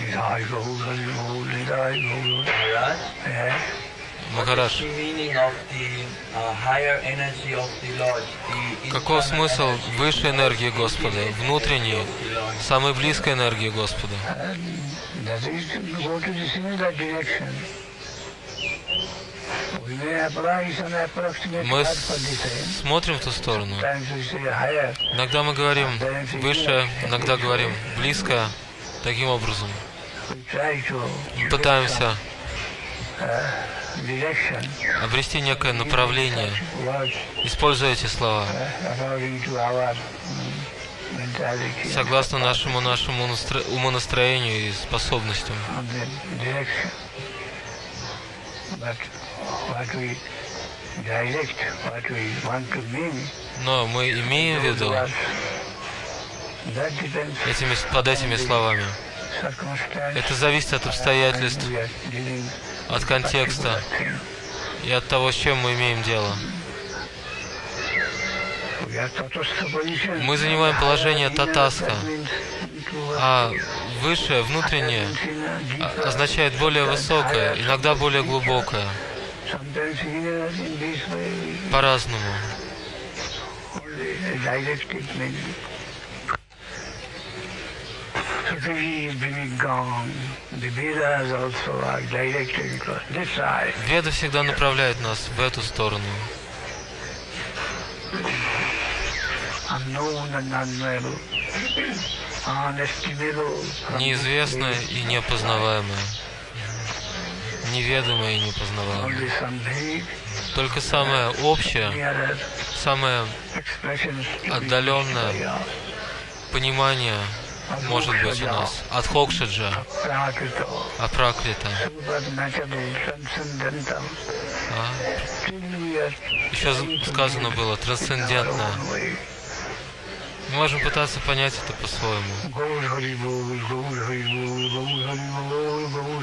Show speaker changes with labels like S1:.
S1: Махарадж, каков смысл высшей энергии Господа, внутренней, самой близкой энергии Господа? Мы смотрим в ту сторону. Иногда мы говорим выше, иногда говорим близко. Таким образом мы пытаемся обрести некое направление, используя эти слова, согласно нашему умонастроению и способностям. Но мы имеем в виду под этими словами. Это зависит от обстоятельств, от контекста и от того, с чем мы имеем дело. Мы занимаем положение татаска, а высшее, внутреннее означает более высокое, иногда более глубокое. По-разному. Веда всегда направляет нас в эту сторону. Неизвестное и непознаваемое. Неведомое и непознаваемое. Только самое общее, самое отдаленное понимание может быть у нас. Адхокшаджа, апракрита. Еще сказано было трансцендентное. Мы можем пытаться понять это по-своему.